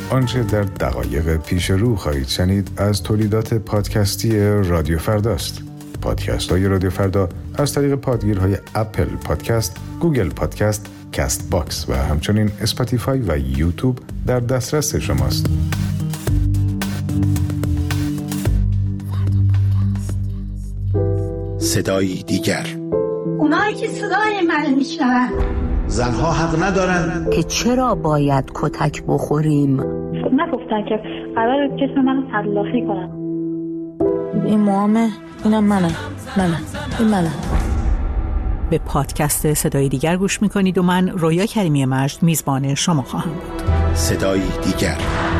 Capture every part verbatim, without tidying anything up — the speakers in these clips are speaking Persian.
آنچه در دقایق پیش رو خواهید شنید از تولیدات پادکستی رادیو فرداست. پادکست های رادیو فردا از طریق پادگیرهای اپل پادکست، گوگل پادکست، کست باکس و همچنین اسپاتیفای و یوتیوب در دسترس شماست. صدای دیگر، اونایی که صدای من میشنون. زنها حق ندارن که چرا باید کتک بخوریم؟ نگفتن که قرار جسم منو تلافی کنن. این موامه، اینم منم منم این منم. به پادکست صدای دیگر گوش میکنید و من رویا کریمی مجد میزبان شما خواهم بود. صدای دیگر.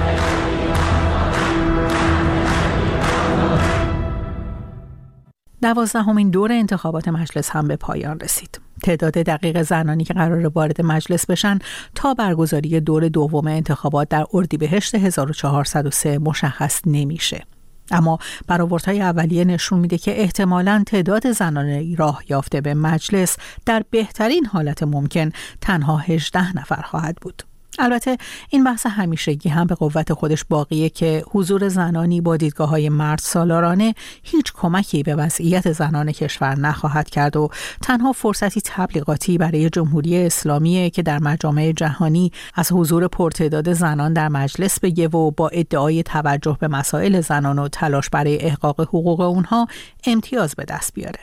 دوازدهمین دور انتخابات مجلس هم به پایان رسید. تعداد دقیق زنانی که قرار وارد مجلس بشن تا برگزاری دور دوم انتخابات در اردیبهشت هزار و چهارصد و سه مشخص نمیشه. اما برآوردهای اولیه نشون میده که احتمالاً تعداد زنان راه یافته به مجلس در بهترین حالت ممکن تنها هجده نفر خواهد بود. البته این بحث همیشگی هم به قوت خودش باقیه که حضور زنانی با دیدگاه‌های مرد سالارانه هیچ کمکی به وضعیت زنان کشور نخواهد کرد و تنها فرصتی تبلیغاتی برای جمهوری اسلامیه که در مجامع جهانی از حضور پرتعداد زنان در مجلس بگه و با ادعای توجه به مسائل زنان و تلاش برای احقاق حقوق اونها امتیاز به دست بیاره.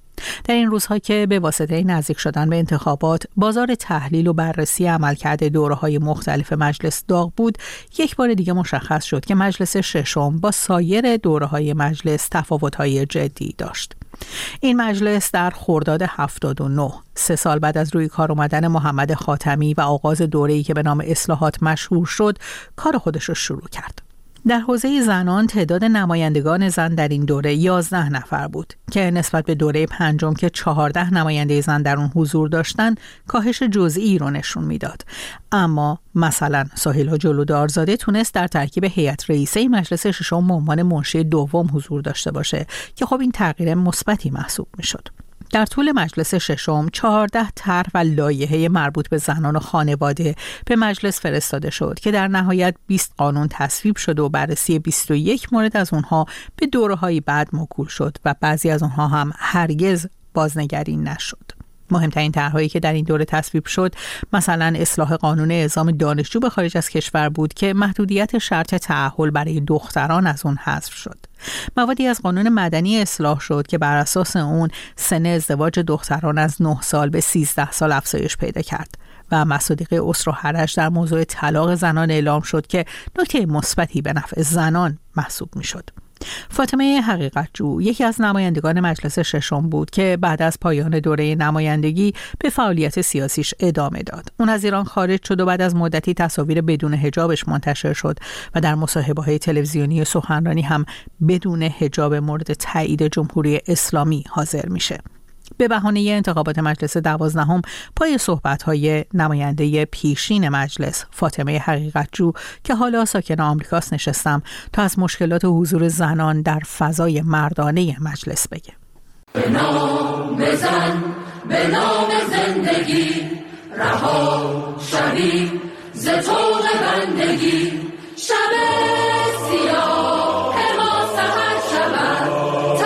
در این روزها که به واسطه نزدیک شدن به انتخابات بازار تحلیل و بررسی عملکرد دوره‌های مختلف مجلس داغ بود، یک بار دیگه مشخص شد که مجلس ششم با سایر دوره‌های مجلس تفاوت‌های جدی داشت. این مجلس در خرداد هفتاد و نه، سه سال بعد از روی کار اومدن محمد خاتمی و آغاز دوره‌ای که به نام اصلاحات مشهور شد، کار خودش رو شروع کرد. در حوزه زنان تعداد نمایندگان زن در این دوره یازده نفر بود که نسبت به دوره پنجم که چهارده نماینده زن در اون حضور داشتن کاهش جزئی رو نشون میداد. اما مثلا سهیلا جلودارزاده تونست در ترکیب هیئت رئیسه مجلس ششم به عنوان منشی دوم حضور داشته باشه که خب این تغییر مثبتی محسوب میشد. در طول مجلس ششم چهارده طرح و لایحه مربوط به زنان و خانواده به مجلس فرستاده شد که در نهایت بیست قانون تصویب شد و بررسی بیست و یک مورد از اونها به دوره‌های بعد موکول شد و بعضی از اونها هم هرگز بازنگری نشد. مهمترین طرح‌هایی که در این دوره تصویب شد مثلا اصلاح قانون اعزام دانشجو به خارج از کشور بود که محدودیت شرط تأهل برای دختران از اون حذف شد. موادی از قانون مدنی اصلاح شد که بر اساس اون سن ازدواج دختران از نه سال به سیزده سال افزایش پیدا کرد و مصادیق اسر و حرج در موضوع طلاق زنان اعلام شد که نکته مثبتی به نفع زنان محسوب می‌شد. فاطمه حقیقتجو یکی از نمایندگان مجلس ششم بود که بعد از پایان دوره نمایندگی به فعالیت سیاسیش ادامه داد. اون از ایران خارج شد و بعد از مدتی تصاویر بدون حجابش منتشر شد و در مصاحبه‌های تلویزیونی سخنرانی هم بدون حجاب مورد تایید جمهوری اسلامی حاضر میشه. به بهانه انتخابات مجلس دوازدهم پای صحبت‌های نماینده پیشین مجلس فاطمه حقیقتجو که حالا ساکن آمریکاست نشستم تا از مشکلات حضور زنان در فضای مردانه مجلس بگه. به نام زن، به نام زندگی، رها شویم ز طوق بندگی، شب سیاه ما سحر شود،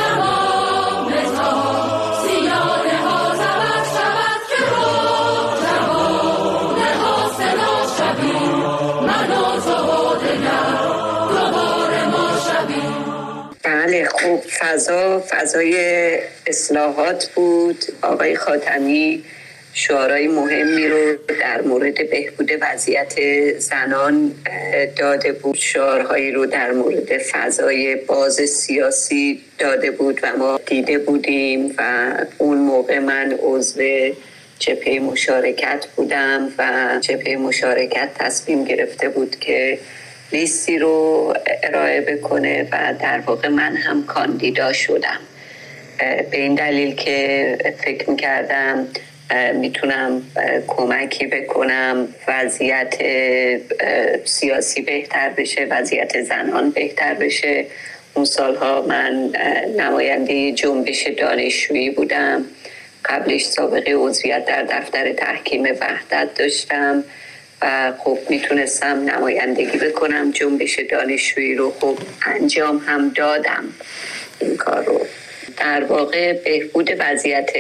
بله خوب فضا فضای اصلاحات بود. آقای خاتمی شعارهای مهمی رو در مورد بهبود وضعیت زنان داده بود، شعارهایی رو در مورد فضای باز سیاسی داده بود و ما دیده بودیم و اون موقع من عضو جبهه مشارکت بودم و جبهه مشارکت تصمیم گرفته بود که لیستی رو ارائه بکنه و در واقع من هم کاندیدا شدم، به این دلیل که فکر میکردم میتونم کمکی بکنم وضعیت سیاسی بهتر بشه، وضعیت زنان بهتر بشه. اون سالها من نماینده جنبش دانشجویی بودم، قبلش سابقه عضویت در دفتر تحکیم وحدت داشتم و خب میتونستم نمایندگی بکنم جنبش دانشجویی رو. خب انجام هم دادم این کار رو. در واقع بهبود وضعیت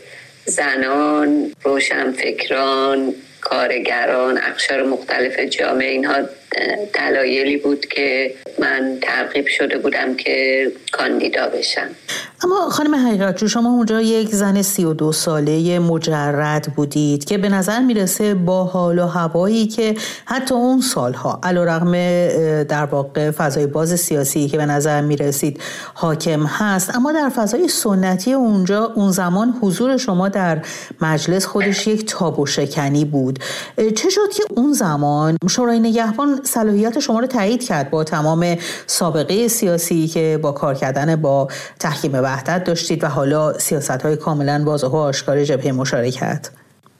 زنان، روشنفکران، کارگران، اقشار مختلف جامعه، اینها دلایلی بود که من ترغیب شده بودم که کاندیدا بشم. اما خانم حقیقتجو، شما اونجا یک زن سی و دو ساله مجرد بودید که به نظر میرسه با حال و هوایی که حتی اون سالها علیرغم در واقع فضای باز سیاسی که به نظر میرسید حاکم هست، اما در فضای سنتی اونجا اون زمان حضور شما در مجلس خودش یک تابو شکنی بود. چه شد که اون زمان شورای نگهبان صلاحیت شما رو تایید کرد با تمام سابقه سیاسی که با کار کردن با تحکیم وحدت داشتید و حالا سیاست‌های کاملاً واضح و آشکار جبهه مشارکت؟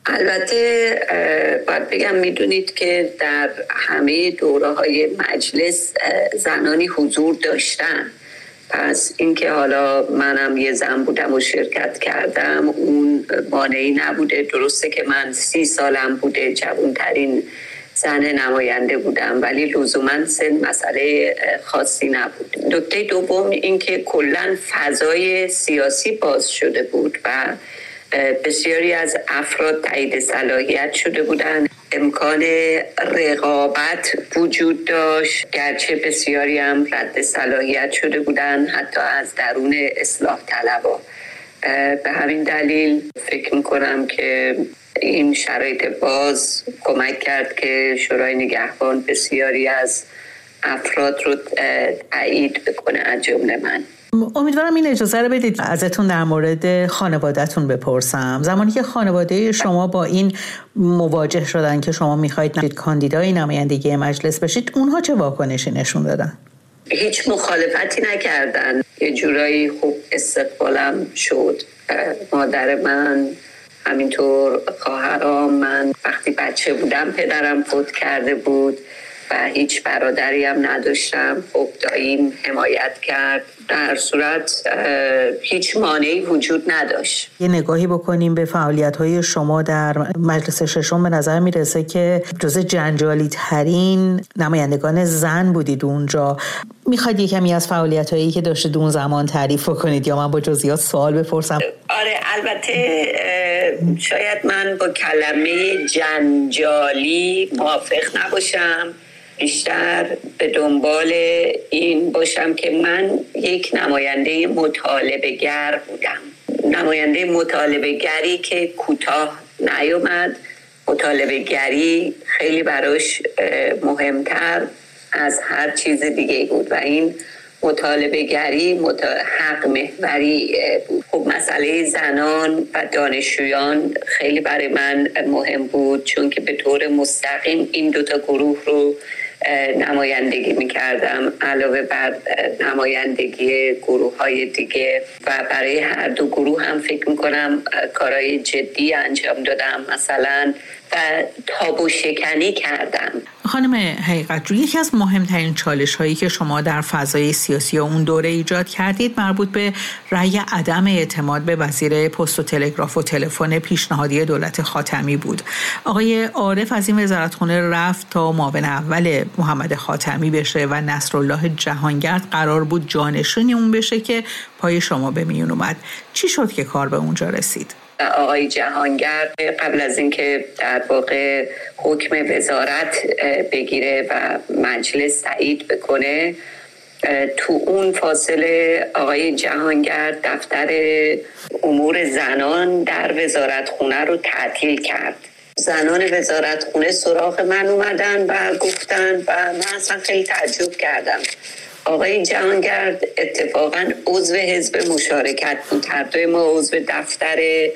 البته باید بگم میدونید که در همه دوره‌های مجلس زنانی حضور داشتن، پس اینکه حالا منم یه زن بودم و شرکت کردم اون مانعی نبوده. درسته که من سی سالم بوده، جوانترین زن نماینده بودم، ولی لزوما سن مسئله خاصی نبود. نکته دوم این که کلا فضای سیاسی باز شده بود و بسیاری از افراد تایید صلاحیت شده بودند. امکان رقابت وجود داشت، گرچه بسیاری هم رد صلاحیت شده بودند، حتی از درون اصلاح طلبا. به همین دلیل فکر میکنم که این شرایط باز کمک کرد که شورای نگهبان بسیاری از افراد رو تایید بکنه، از جمله من. امیدوارم این اجازه رو بدید ازتون در مورد خانواده‌تون بپرسم. زمانی که خانواده شما با این مواجه شدن که شما میخواید کاندیدای نمایندگی مجلس بشید، اونها چه واکنشی نشون دادن؟ هیچ مخالفتی نکردن. یه جورایی خوب استقبالم شد. مادر من، همینطور خواهرام. من وقتی بچه بودم پدرم فوت کرده بود و هیچ برادری هم نداشتم. خب داییم حمایت کرد. در صورت هیچ مانعی وجود نداشت. یه نگاهی بکنیم به فعالیت‌های شما در مجلس ششم، به نظر میرسه که جزء جنجالی ترین نمایندگان زن بودید اونجا. میخواید یکمی از فعالیت‌هایی که داشتید اون زمان تعریف کنید یا من با جزئیات سوال بپرسم؟ آره، البته شاید من با کلمه جنجالی موافق نباشم. بیشتر به دنبال این باشم که من یک نماینده مطالبه گر بودم. نماینده مطالبه گری که کوتاه نیومد. مطالبه گری خیلی براش مهمتر از هر چیز دیگه بود و این مطالبه گری حق محوری بود. خب مسئله زنان و دانشجویان خیلی برای من مهم بود، چون که به طور مستقیم این دوتا گروه رو نمایندگی میکردم علاوه بر نمایندگی گروه های دیگه و برای هر دو گروه هم فکر میکنم کارهای جدی انجام دادم. مثلا و تابو شکنی کردم. خانم حقیقتجو، یکی از مهمترین چالش هایی که شما در فضای سیاسی اون دوره ایجاد کردید مربوط به رأی عدم اعتماد به وزیر پست و تلگراف و تلفن پیشنهادی دولت خاتمی بود. آقای عارف از این وزارتخونه رفت تا معاون اول محمد خاتمی بشه و نصرالله جهانگرد قرار بود جانشین اون بشه که پای شما به میون اومد. چی شد که کار به اونجا رسید؟ آقای جهانگرد قبل از اینکه در واقع حکم وزارت بگیره و مجلس تایید بکنه، تو اون فاصله آقای جهانگرد دفتر امور زنان در وزارتخونه رو تعطیل کرد. زنان وزارتخونه سراغ من اومدن و گفتن و من اصلا خیلی تعجب کردم. آقای جهانگرد اتفاقاً عضو حزب مشارکت بود. هر دوی ما عضو دفتر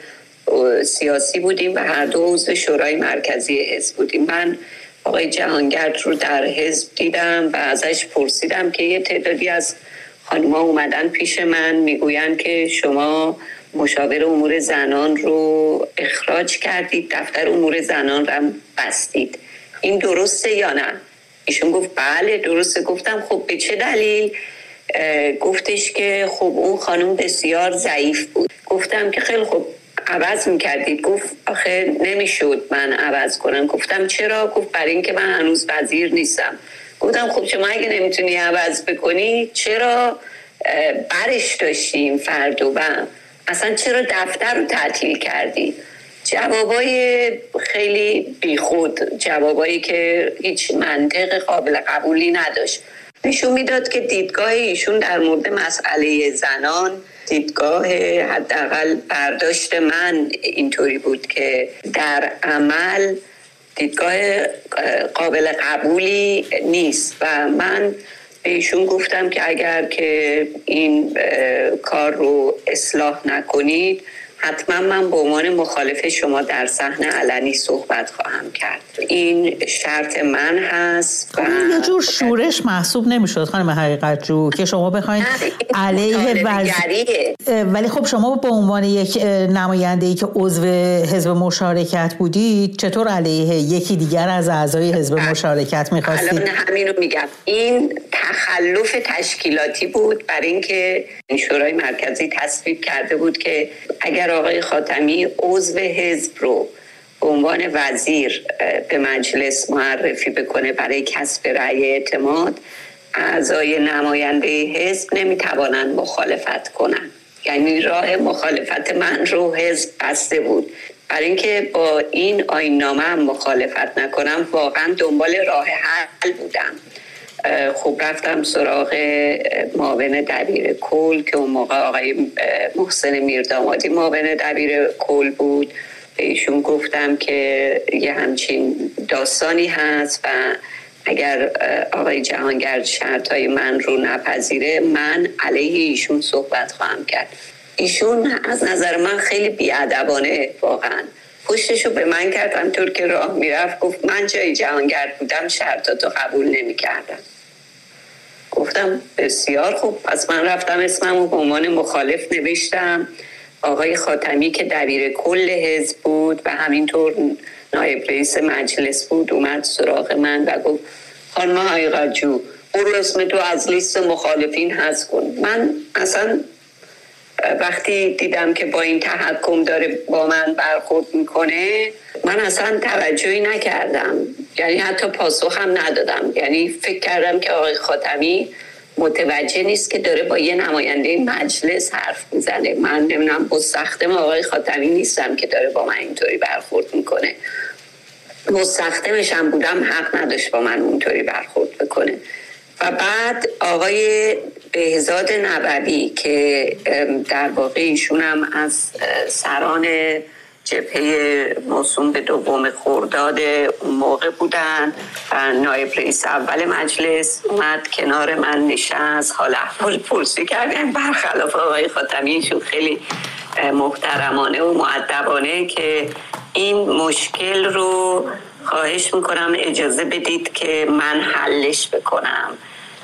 سیاسی بودیم و هر دو عضو شورای مرکزی حزب بودیم. من آقای جهانگرد رو در حزب دیدم و ازش پرسیدم که یه تعدادی از خانم‌ها اومدن پیش من میگوین که شما مشاور امور زنان رو اخراج کردید، دفتر امور زنان رو بستید. این درسته یا نه؟ ایشون گفت بله درسته. گفتم خب به چه دلیل؟ گفتش که خب اون خانم بسیار ضعیف بود. گفتم که خیلی خب عوض میکردید. گفت آخه نمیشد من عوض کنم. گفتم چرا؟ گفت برای اینکه من هنوز وزیر نیستم. گفتم خب شما اگه نمیتونی عوض بکنی چرا برش داشتیم فردو و اصلا چرا دفتر رو تعطیل کردی؟ جوابای خیلی بیخود، جوابایی که هیچ منطق قابل قبولی نداشت. نشون میداد که دیدگاه ایشون در مورد مسئله زنان، دیدگاه حداقل برداشت من اینطوری بود که در عمل دیدگاه قابل قبولی نیست و من به ایشون گفتم که اگر که این کار رو اصلاح نکنید حتما من به عنوان مخالف شما در صحنه علنی صحبت خواهم کرد. این شرط من هست. و یه جور شورش محسوب نمیشد خانم حقیقت جو که شما بخواید علیه وزیر، ولی خب شما به عنوان یک نماینده‌ای که عضو حزب مشارکت بودید چطور علیه یکی دیگر از اعضای حزب مشارکت می‌خواستید؟ الان همین رو میگم. این تخلف تشکیلاتی بود برای اینکه شورای مرکزی تصویب کرده بود که اگر آقای خاتمی عضو حزب رو به عنوان وزیر به مجلس معرفی بکنه برای کسب رأی اعتماد، اعضای نماینده حزب نمیتوانند مخالفت کنند. یعنی راه مخالفت من رو حزب بسته بود. برای اینکه با این آیین‌نامه هم مخالفت نکنم واقعا دنبال راه حل بودم. خب رفتم سراغ معاون دبیر کل که اون موقع آقای محسن میردامادی معاون دبیر کل بود. به ایشون گفتم که یه همچین داستانی هست و اگر آقای جهانگرد شرطای من رو نپذیره من علیه ایشون صحبت خواهم کرد. ایشون از نظر من خیلی بی‌ادبانه واقعا پشتشو به من کرد، همطور که راه میرفت گفت من جای جهانگرد بودم شرطاتو قبول نمی کردم. گفتم بسیار خوب، پس من رفتم اسممو به عنوان مخالف نوشتم. آقای خاتمی که دبیر کل حزب بود و همینطور نایب رئیس مجلس بود اومد سراغ من و گفت خانم حقیقت جو برو اسم تو از لیست مخالفین حذف کن. من اصلا وقتی دیدم که با این تحکم داره با من برخورد میکنه من اصلا توجهی نکردم، یعنی حتی پاسخ هم ندادم. یعنی فکر کردم که آقای خاتمی متوجه نیست که داره با یه نماینده مجلس حرف میزنه. من نمیدونم مستخدم آقای خاتمی نیستم که داره با من اینطوری برخورد میکنه. مستخدمش هم بودم حق نداشت با من اونطوری برخورد بکنه. و بعد آقای بهزاد نبوی که در واقع ایشون هم از سران جبهه موسوم به دوم خرداد اون موقع بودن و نایب رئیس اول مجلس اومد کنار من نشست، حال احوال پرسی کردن برخلاف آقای خاتمی ایشون خیلی محترمانه و مؤدبانه که این مشکل رو خواهش میکنم اجازه بدید که من حلش بکنم.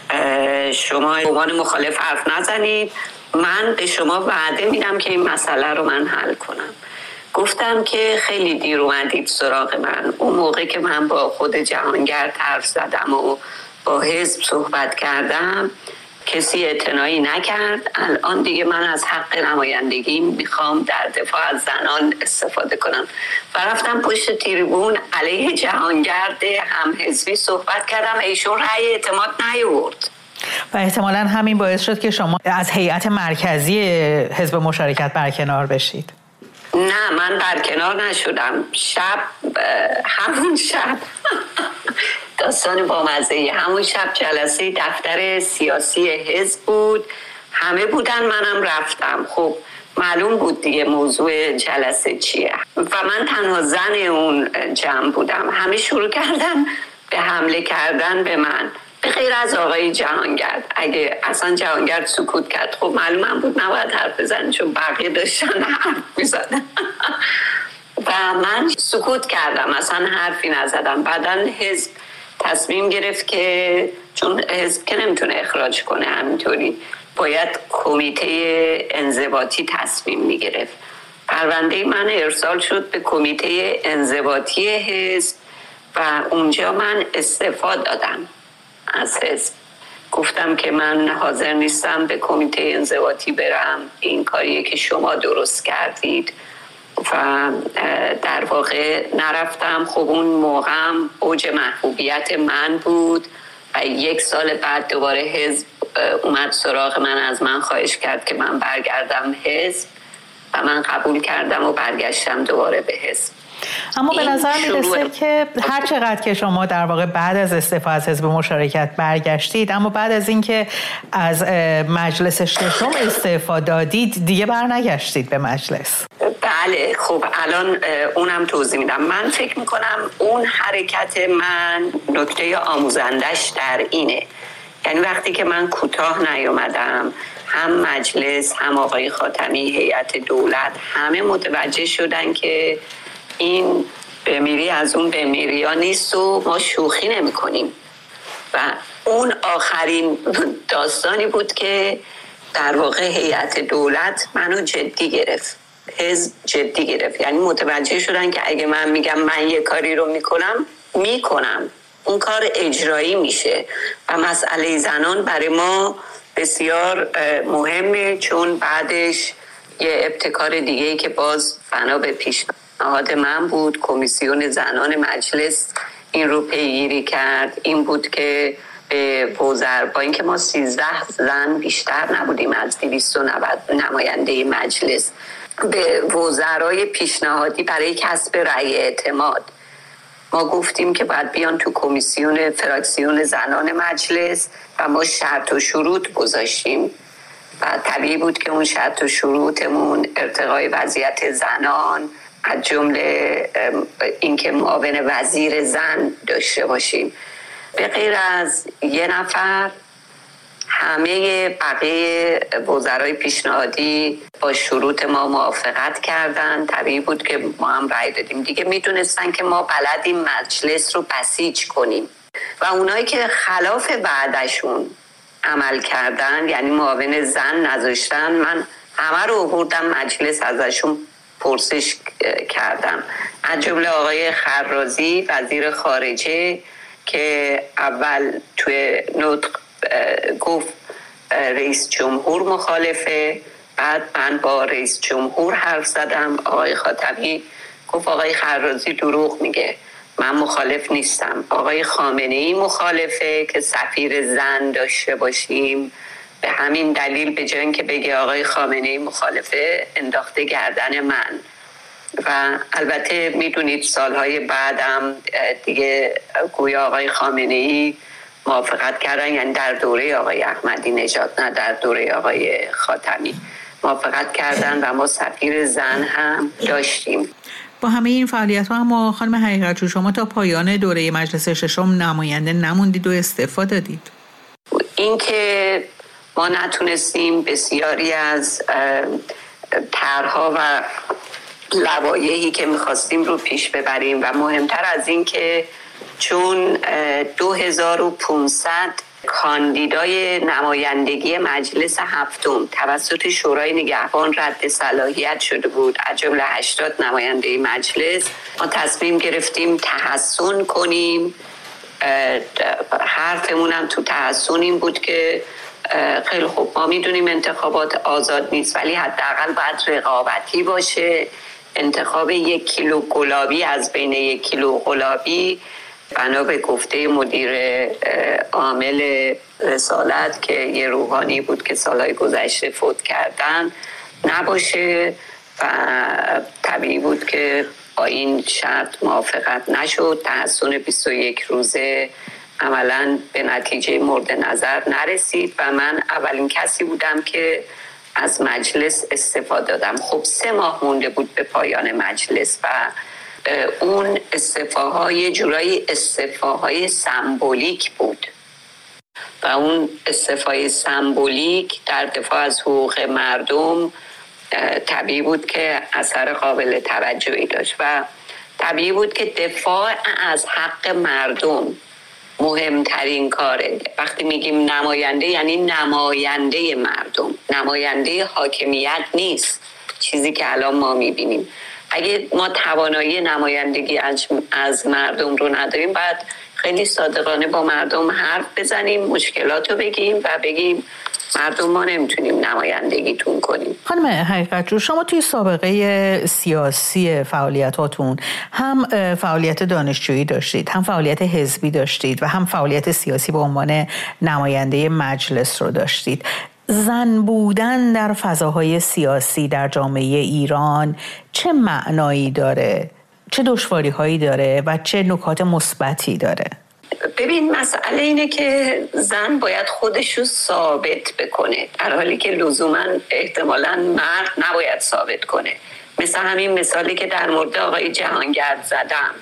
شما به عنوان مخالف حرف نزنید، من به شما وعده میدم که این مسئله رو من حل کنم. گفتم که خیلی دیر اومدید سراغ من. اون موقع که من با خود جهانگرد حرف زدم و با حزب صحبت کردم کسی اعتنایی نکرد. الان دیگه من از حق نمایندگی میخوام در دفاع از زنان استفاده کنم و رفتم پشت تریبون علیه جهانگرد هم حزبی صحبت کردم. ایشون رأی اعتماد نیاورد و احتمالاً همین باعث شد که شما از هیئت مرکزی حزب مشارکت برکنار بشید. نه من برکنار نشدم. شب همون شب داستان بامزه، همون شب جلسه دفتر سیاسی حزب بود، همه بودن منم رفتم. خب معلوم بود دیگه موضوع جلسه چیه و من تنها زن اون جمع بودم. همه شروع کردن به حمله کردن به من به غیر از آقای جهانگرد. اگه اصلا جهانگرد سکوت کرد خب معلوم بود نباید حرف بزنن چون بقیه داشتن حرف میزدن و من سکوت کردم، اصلا حرفی نزدم. بعدن حزب تصمیم گرفت که چون حزب که نمیتونه اخراج کنه همینطوری، باید کمیته انضباطی تصمیم میگرفت. پرونده من ارسال شد به کمیته انضباطی حزب و اونجا من استعفا دادم از حزب. گفتم که من حاضر نیستم به کمیته انضباطی برم، این کاریه که شما درست کردید و در واقع نرفتم. خب اون موقعم اوج محبوبیت من بود و یک سال بعد دوباره حزب اومد سراغ من، از من خواهش کرد که من برگردم حزب و من قبول کردم و برگشتم دوباره به حزب. اما به نظر میرسه که هر چقدر که شما در واقع بعد از استعفا از حزب مشارکت برگشتید، اما بعد از اینکه از مجلس ششم استعفا دادید دیگه برنگشتید به مجلس. بله، خب الان اونم توضیح میدم. من فکر میکنم اون حرکت من نکته آموزندش در اینه، یعنی وقتی که من کوتاه نیومدم، هم مجلس هم آقای خاتمی، هیئت دولت، همه متوجه شدن که این بمیری از اون بمیری ها نیست و ما شوخی نمی کنیم. و اون آخرین داستانی بود که در واقع هیئت دولت منو جدی گرفت، حزب جدی گرفت. یعنی متوجه شدن که اگه من میگم من یه کاری رو میکنم میکنم، اون کار اجرایی میشه. و مسئله زنان برای ما بسیار مهمه، چون بعدش یه ابتکار دیگه‌ای که باز بنا به پیشنهاد من بود، کمیسیون زنان مجلس این رو پیگیری کرد، این بود که به وزرا، با اینکه ما سیزده زن بیشتر نبودیم از دویست و نود نماینده مجلس، به وزرای پیشنهادی برای کسب رأی اعتماد ما گفتیم که باید بیان تو کمیسیون فراکسیون زنان مجلس و ما شرط و شروط گذاشتیم و طبیعی بود که اون شرط و شروطمون ارتقای وضعیت زنان، از جمله اینکه معاون وزیر زن داشته باشیم. به غیر از یه نفر همه بقیه وزرای پیشنهادی با شروط ما موافقت کردن. طبیعی بود که ما هم رأی دادیم. دیگه میدونستن که ما بلدیم مجلس رو بسیج کنیم و اونایی که خلاف بعدشون عمل کردن، یعنی معاون زن نذاشتن، من همه رو آوردم مجلس ازشون پرسش کردم، از جمله آقای خرازی وزیر خارجه که اول توی نطق گفت رئیس جمهور مخالفه، بعد من با رئیس جمهور حرف زدم، آقای خاتمی گفت آقای خرازی دروغ میگه، من مخالف نیستم. آقای خامنه‌ای مخالفه که سفیر زن داشته باشیم، به همین دلیل به جای اینکه بگه آقای خامنه‌ای مخالفه انداخته گردن من. و البته میدونید سالهای بعدم دیگه گویا آقای خامنه‌ای موافقت کردن، یعنی در دوره آقای احمدی نژاد، نه در دوره آقای خاتمی، موافقت کردن و ما سفیر زن هم داشتیم. با همه این فعالیت ها اما خانم حقیقتجو شما تا پایان دوره مجلس ششم نماینده نموندید و استعفا دادید. این که ما نتونستیم بسیاری از طرح‌ها و لوایحی که می‌خواستیم رو پیش ببریم و مهمتر از این که چون دو هزار و پانصد کاندیدای نمایندگی مجلس هفتم توسط شورای نگهبان رد صلاحیت شده بود، از جمله هشتاد نماینده مجلس، ما تصمیم گرفتیم تحسن کنیم. حرفمون هم تو تحسن این بود که خیلی خوب ما میدونیم انتخابات آزاد نیست، ولی حداقل باید رقابتی باشه. انتخاب یک کیلو گلابی از بین یک کیلو گلابی بنا به گفته مدیر عامل رسالت که یه روحانی بود که سالهای گذشته فوت کردن نباشه و طبیعی بود که با این شرط موافقت نشد. تحسن بیست و یک روزه عملاً به نتیجه مورد نظر نرسید و من اولین کسی بودم که از مجلس استعفا دادم. خب سه ماه مونده بود به پایان مجلس و اون استعفاهای یه جورایی استعفاهای سمبولیک بود و اون استعفای سمبولیک در دفاع از حقوق مردم طبیعی بود که اثر قابل توجهی داشت و طبیعی بود که دفاع از حق مردم مهمترین کاره. وقتی میگیم نماینده یعنی نماینده مردم، نماینده حاکمیت نیست، چیزی که الان ما میبینیم. اگه ما توانایی نمایندگی از مردم رو نداریم، باید خیلی صادقانه با مردم حرف بزنیم، مشکلات رو بگیم و بگیم مردم ما نمیتونیم نمایندگیتون کنیم. خانم حقیقتجو، شما توی سابقه سیاسی فعالیتاتون هم فعالیت دانشجویی داشتید، هم فعالیت حزبی داشتید و هم فعالیت سیاسی به عنوان نماینده مجلس رو داشتید. زن بودن در فضاهای سیاسی در جامعه ایران چه معنایی داره؟ چه دشواری‌هایی داره و چه نکات مثبتی داره؟ ببین، مسئله اینه که زن باید خودش رو ثابت بکنه، در حالی که لزوما احتمالاً مرد نباید ثابت کنه. مثل همین مثالی که در مورد آقای جهانگرد زدم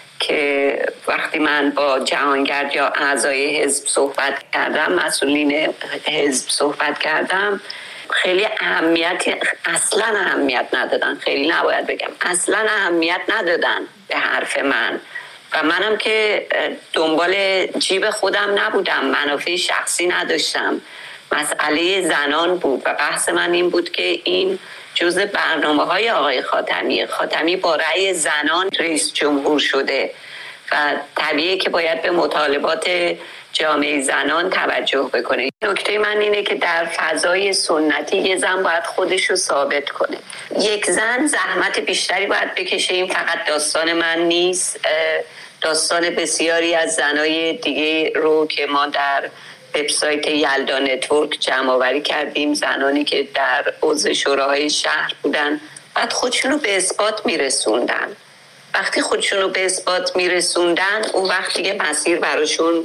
که وقتی من با جهانگرد یا اعضای حزب صحبت کردم، مسئولین حزب صحبت کردم، خیلی اهمیت اصلا اهمیت ندادن، خیلی نباید بگم اصلا اهمیت ندادن به حرف من و منم که دنبال جیب خودم نبودم، منافع شخصی نداشتم. مسئله زنان بود و بحث من این بود که این جزء برنامه های آقای خاتمی خاتمی با رأی زنان رئیس جمهور شده و طبیعیه که باید به مطالبات جامعه زنان توجه بکنه. نکته من اینه که در فضای سنتی یه زن باید خودش رو ثابت کنه. یک زن زحمت بیشتری باید بکشه. این فقط داستان من نیست، داستان بسیاری از زنای دیگه رو که ما در وبسایت یلدا نتورک جمع آوری کردیم، زنانی که در عضو شوراهای شهر بودن بعد خودشونو به اثبات میرسوندن. وقتی خودشونو به اثبات میرسوندن اون وقتی که مسیر براشون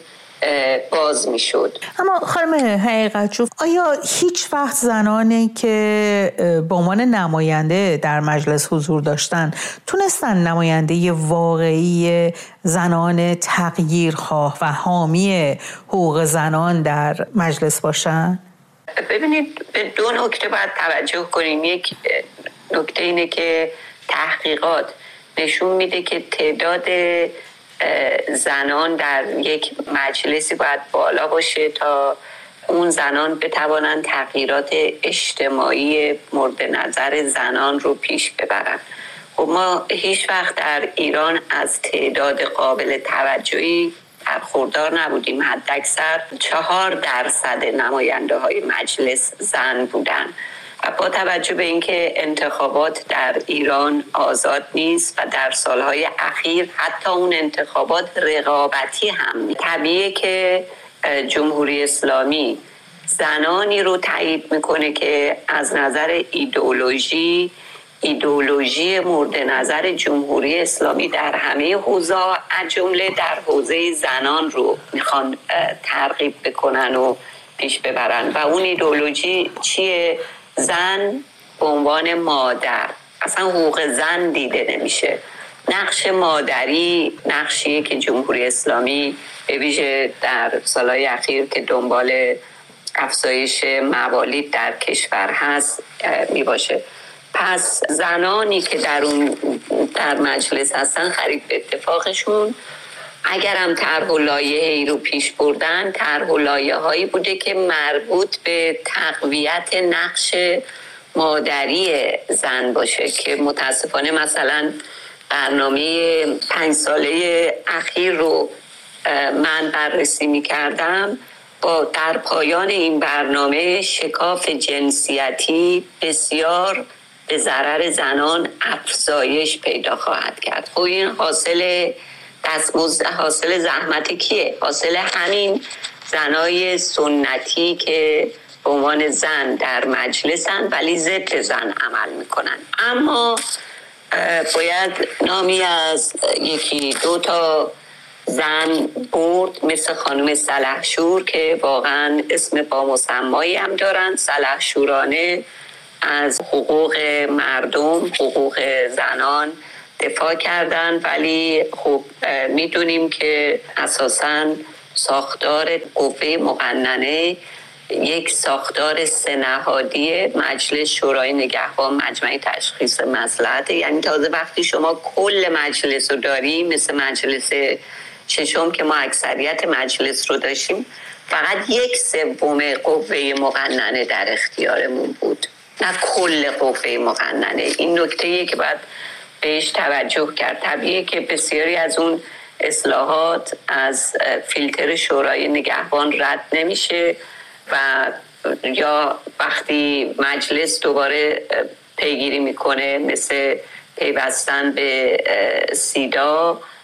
باز میشد. اما خانم حقیقتجو، آیا هیچ وقت زنانی که به عنوان نماینده در مجلس حضور داشتن تونستن نماینده واقعی زنان تغییرخواه و حامی حقوق زنان در مجلس باشن؟ ببینید، به دو نکته باید توجه کنیم. یک نکته اینه که تحقیقات نشون میده که تعداد زنان در یک مجلسی باید بالا باشه تا اون زنان بتوانند تغییرات اجتماعی مورد نظر زنان رو پیش ببرن. خب ما هیچ وقت در ایران از تعداد قابل توجهی برخوردار نبودیم. حداکثر چهار درصد نماینده های مجلس زن بودن و با توجه به اینکه انتخابات در ایران آزاد نیست و در سالهای اخیر حتی اون انتخابات رقابتی هم، طبیعیه که جمهوری اسلامی زنانی رو تایید میکنه که از نظر ایدئولوژی ایدئولوژی مورد نظر جمهوری اسلامی در همه حوزه از جمله در حوزه زنان رو میخوان ترغیب بکنن و پیش ببرن. و اون ایدئولوژی چیه؟ زن به عنوان مادر، اصلا حقوق زن دیده نمیشه. نقش مادری نقشیه که جمهوری اسلامی به ویژه در سالهای اخیر که دنبال افزایش موالید در کشور هست می باشه. پس زنانی که در اون در مجلس هستن خرید به اتفاقشون، اگرم طرح و لایحه‌ای رو پیش بردن، طرح و لایحه‌هایی بوده که مربوط به تقویت نقش مادری زن باشه که متاسفانه مثلا برنامه پنج ساله اخیر رو من بررسی می‌کردم، با در پایان این برنامه شکاف جنسیتی بسیار به ضرر زنان افزایش پیدا خواهد کرد. خب این حاصل دستمزد، حاصل زحمت کیه؟ حاصل همین زنای سنتی که به عنوان زن در مجلسن ولی ضد زن عمل میکنن. اما باید نامی از یکی دو تا زن برد، مثل خانم سلحشور که واقعا اسم با مسمایی هم دارن، سلحشورانه از حقوق مردم، حقوق زنان دفاع کردن. ولی خب میدونیم که اساساً ساختار قوه مقننه یک ساختار سه‌نهادی مجلس شورای نگهبان مجمع تشخیص مصلحت، یعنی تازه وقتی شما کل مجلس رو داری، مثل مجلس ششم که ما اکثریت مجلس رو داشتیم، فقط یک سوم قوه مقننه در اختیارمون بود، نه کل قوه مقننه. این نکته‌ایه که باید بهش توجه کرد. طبیعیه که بسیاری از اون اصلاحات از فیلتر شورای نگهبان رد نمیشه و یا وقتی مجلس دوباره پیگیری میکنه مثل پیوستن به سیدا